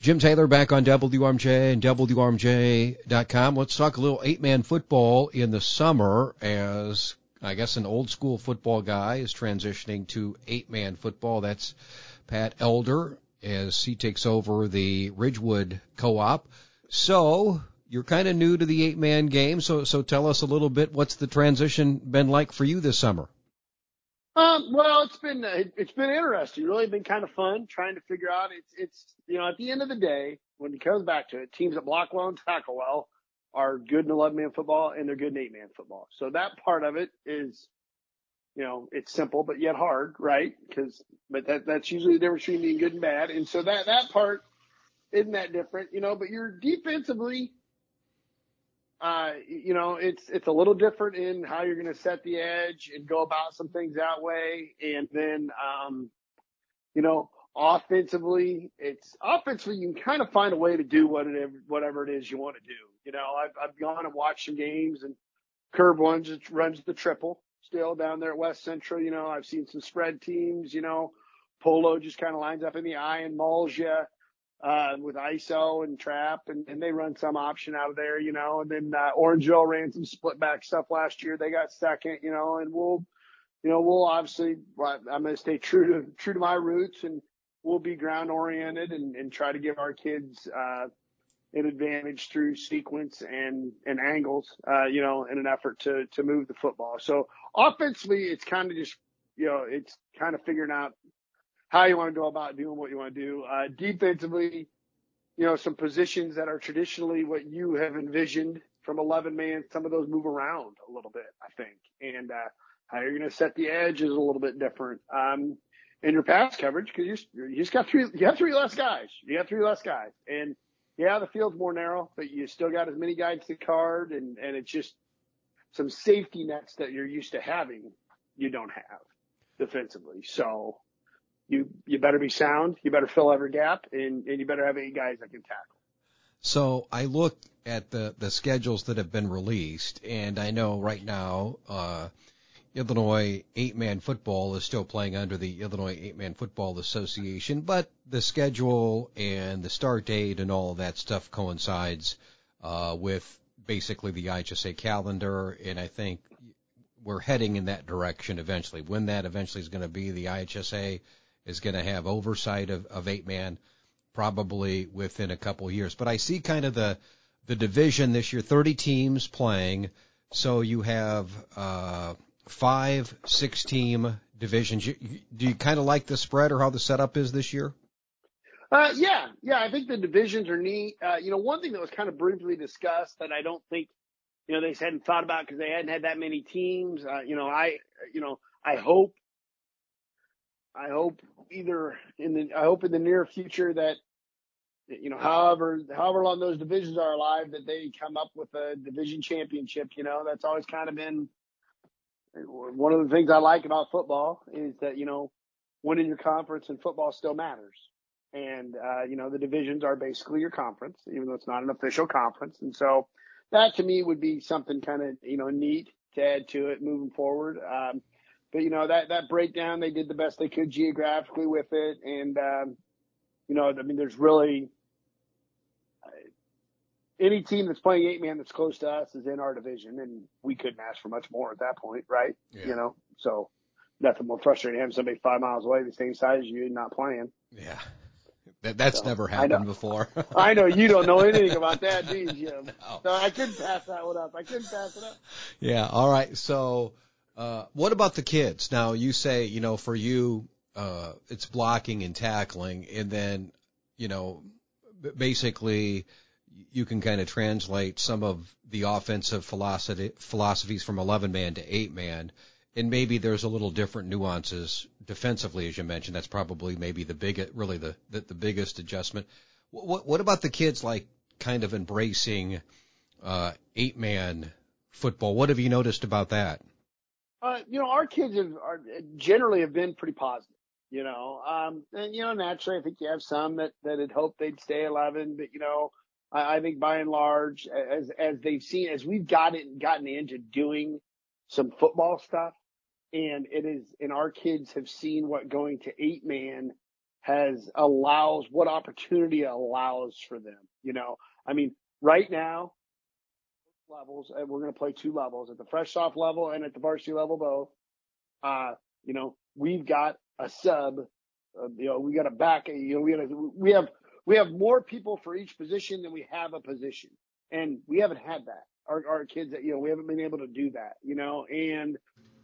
Jim Taylor back on WRMJ and WRMJ.com. Let's talk a little 8-man football in the summer as, I guess, an old-school football guy is transitioning to 8-man football. That's Pat Elder as he takes over the Ridgewood Co-op. So you're kind of new to the 8-man game, so tell us a little bit, what's the transition been like for you this summer? Well, it's been interesting. Really been kind of fun trying to figure out. It's at the end of the day, when it comes back to it, teams that block well and tackle well are good in 11-man football and they're good in 8-man football. So that part of it is, it's simple but yet hard, right? But that's usually the difference between being good and bad. And so that part isn't that different, but you're defensively. It's a little different in how you're going to set the edge and go about some things that way. And then, offensively, you can kind of find a way to do whatever it is you want to do. I've gone and watched some games, and Curb runs the triple still down there at West Central. I've seen some spread teams, Polo just kind of lines up in the eye and mauls you. With ISO and trap, and they run some option out of there, and then Orangeville ran some split back stuff last year. They got second, and we'll obviously, I'm going to stay true to my roots, and we'll be ground oriented and try to give our kids an advantage through sequence and angles, in an effort to move the football. So offensively, it's kind of just, it's kind of figuring out how you want to go about doing what you want to do. Defensively, some positions that are traditionally what you have envisioned from 11-man, some of those move around a little bit, I think. And how you're going to set the edge is a little bit different. In your pass coverage, because you just got you have three less guys. And, yeah, the field's more narrow, but you still got as many guys to card, and it's just some safety nets that you're used to having you don't have defensively. So you better be sound, you better fill every gap, and you better have 8 guys that can tackle. So I look at the schedules that have been released, and I know right now Illinois 8-man football is still playing under the Illinois 8-man Football Association, but the schedule and the start date and all of that stuff coincides with basically the IHSA calendar, and I think we're heading in that direction eventually. When that eventually is going to be, the IHSA is going to have oversight of 8-man probably within a couple of years. But I see kind of the division this year, 30 teams playing, so you have 5 6-team divisions. Do you kind of like the spread or how the setup is this year? Yeah, I think the divisions are neat. One thing that was kind of briefly discussed that I don't think, they hadn't thought about because they hadn't had that many teams. I hope in the near future that, however long those divisions are alive, that they come up with a division championship. That's always kind of been one of the things I like about football is that, winning your conference in football still matters. And, the divisions are basically your conference, even though it's not an official conference. And so that to me would be something kind of, neat to add to it moving forward. But, that breakdown, they did the best they could geographically with it. And, there's really any team that's playing 8-man that's close to us is in our division, and we couldn't ask for much more at that point, right? Yeah. So nothing more frustrating having somebody 5 miles away the same size as you and not playing. Yeah. That's never happened before. I know you don't know anything about that, do you, Jim? No. So I couldn't pass that one up. Yeah. All right. So, what about the kids? Now you say, for you, it's blocking and tackling, and then, basically you can kind of translate some of the offensive philosophies from 11-man to 8-man. And maybe there's a little different nuances defensively, as you mentioned. That's probably maybe the biggest adjustment. What about the kids, like, kind of embracing 8-man football? What have you noticed about that? Our kids generally have been pretty positive. And naturally, I think you have some that had hoped they'd stay 11, but I think by and large, as they've seen, as we've gotten into doing some football stuff. And our kids have seen what going to 8-man what opportunity allows for them. I mean, right now, levels, and we're going to play two levels at the fresh soft level and at the varsity level both. We've got a sub, we got a back, we have more people for each position than we have a position. And we haven't had that. Our kids, we haven't been able to do that, and,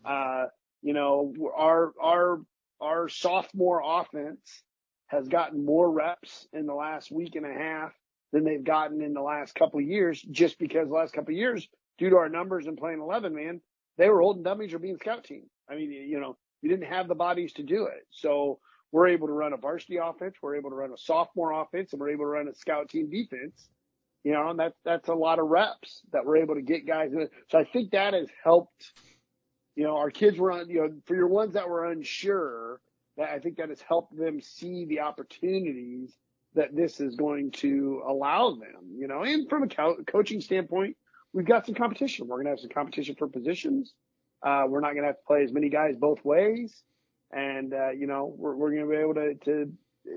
our sophomore offense has gotten more reps in the last week and a half than they've gotten in the last couple of years, just because the last couple of years, due to our numbers and playing 11 man, they were holding dummies or being scout team. I mean, you didn't have the bodies to do it. So we're able to run a varsity offense. We're able to run a sophomore offense, and we're able to run a scout team defense. And that's a lot of reps that we're able to get guys in. So I think that has helped. Our kids were on, for your ones that were unsure, that I think that has helped them see the opportunities that this is going to allow them, and from a coaching standpoint, we've got some competition. We're going to have some competition for positions. We're not going to have to play as many guys both ways. And, we're going to be able to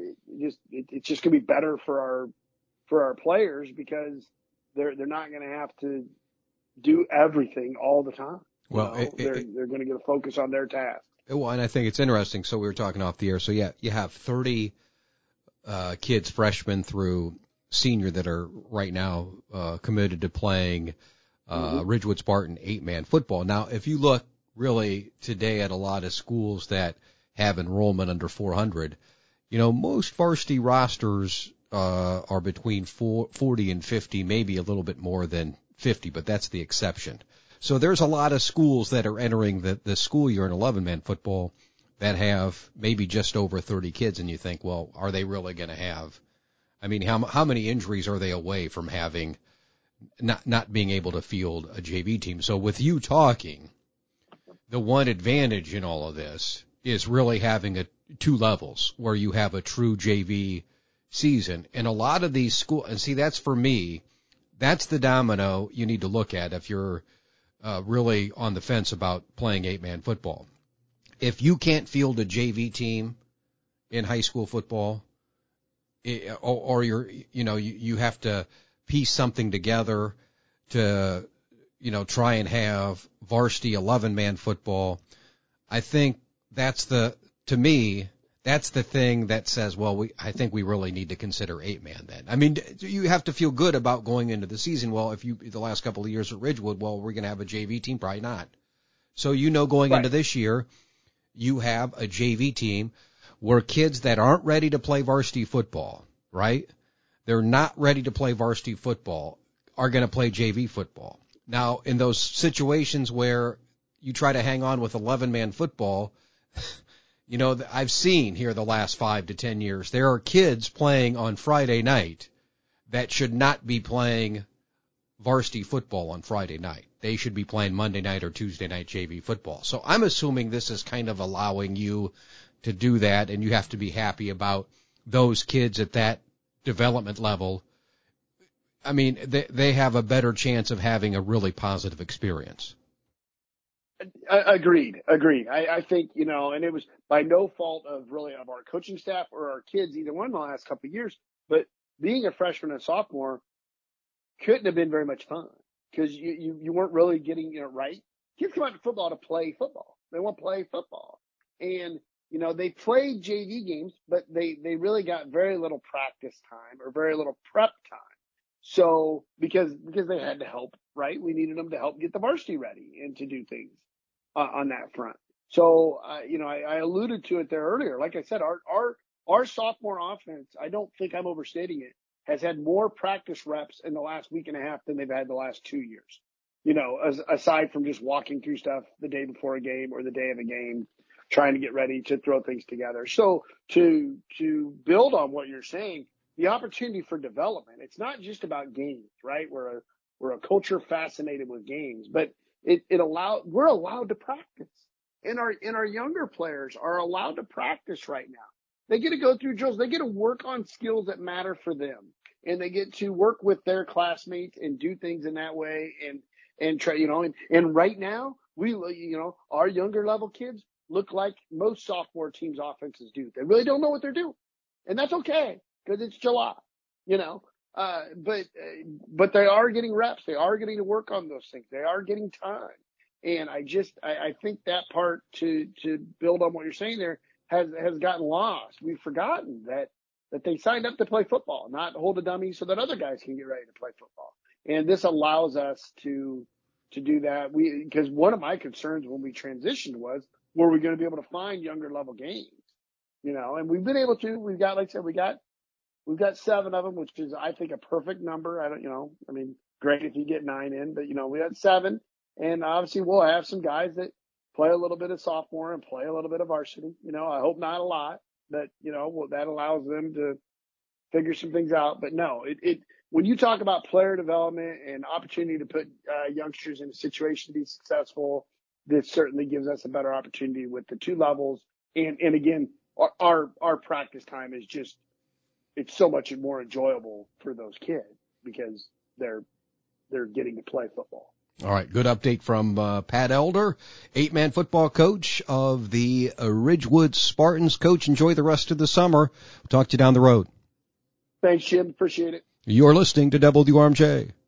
it's just going to be better for our players, because they're not going to have to do everything all the time. Well, they're going to get a focus on their task. Well, and I think it's interesting. So we were talking off the air. So yeah, you have 30 kids, freshmen through senior, that are right now committed to playing Ridgewood Spartan 8-man football. Now, if you look really today at a lot of schools that have enrollment under 400, most varsity rosters are between 40 and 50, maybe a little bit more than 50, but that's the exception. So there's a lot of schools that are entering the school year in 11-man football that have maybe just over 30 kids, and you think, well, are they really going to have? I mean, how many injuries are they away from having not being able to field a JV team? So with you talking, the one advantage in all of this is really having two levels where you have a true JV season. And a lot of these schools, and see, that's for me, that's the domino you need to look at if you're really on the fence about playing 8-man football. If you can't field a JV team in high school football, or you have to piece something together to, try and have varsity 11-man football, I think to me, that's the thing that says, well, I think we really need to consider 8-man then. I mean, you have to feel good about going into the season. Well, if the last couple of years at Ridgewood, well, we're going to have a JV team, probably not. So, going into this year, you have a JV team where kids that aren't ready to play varsity football, right? They're not ready to play varsity football, are going to play JV football. Now, in those situations where you try to hang on with 11-man football, I've seen here the last 5 to 10 years, there are kids playing on Friday night that should not be playing varsity football on Friday night. They should be playing Monday night or Tuesday night JV football. So I'm assuming this is kind of allowing you to do that, and you have to be happy about those kids at that development level. I mean, they have a better chance of having a really positive experience. Agreed. I think, and it was by no fault of our coaching staff or our kids, either one in the last couple of years, but being a freshman and sophomore couldn't have been very much fun, because you weren't really getting it right. Kids come out to football to play football. They want to play football. And, they played JV games, but they really got very little practice time or very little prep time. So because they had to help, right? We needed them to help get the varsity ready and to do things on that front. So, I alluded to it there earlier. Like I said, our sophomore offense, I don't think I'm overstating it, has had more practice reps in the last week and a half than they've had the last 2 years. Aside from just walking through stuff the day before a game or the day of a game, trying to get ready to throw things together. So to build on what you're saying, the opportunity for development, it's not just about games, right? We're a culture fascinated with games, but we're allowed to practice. And our younger players are allowed to practice right now. They get to go through drills. They get to work on skills that matter for them. And they get to work with their classmates and do things in that way and try, and right now our younger level kids look like most sophomore teams' offenses do. They really don't know what they're doing. And that's okay because it's July, you know. But they are getting reps. They are getting to work on those things. They are getting time. And I think that part to build on what you're saying there has gotten lost. We've forgotten that they signed up to play football, not hold a dummy so that other guys can get ready to play football. And this allows us to do that. Because one of my concerns when we transitioned was, were we going to be able to find younger level games? You know, and we've been able to. We've got, like I said, we've got 7 of them, which is, I think, a perfect number. I mean, great if you get 9 in, but, we had 7. And obviously we'll have some guys that play a little bit of sophomore and play a little bit of varsity. I hope not a lot, but, that allows them to figure some things out. But no, when you talk about player development and opportunity to put youngsters in a situation to be successful, this certainly gives us a better opportunity with the 2 levels. And again, our practice time is just, it's so much more enjoyable for those kids because they're getting to play football. All right, good update from Pat Elder, 8-man football coach of the Ridgewood Spartans. Coach, enjoy the rest of the summer. We'll talk to you down the road. Thanks, Jim. Appreciate it. You're listening to WRMJ.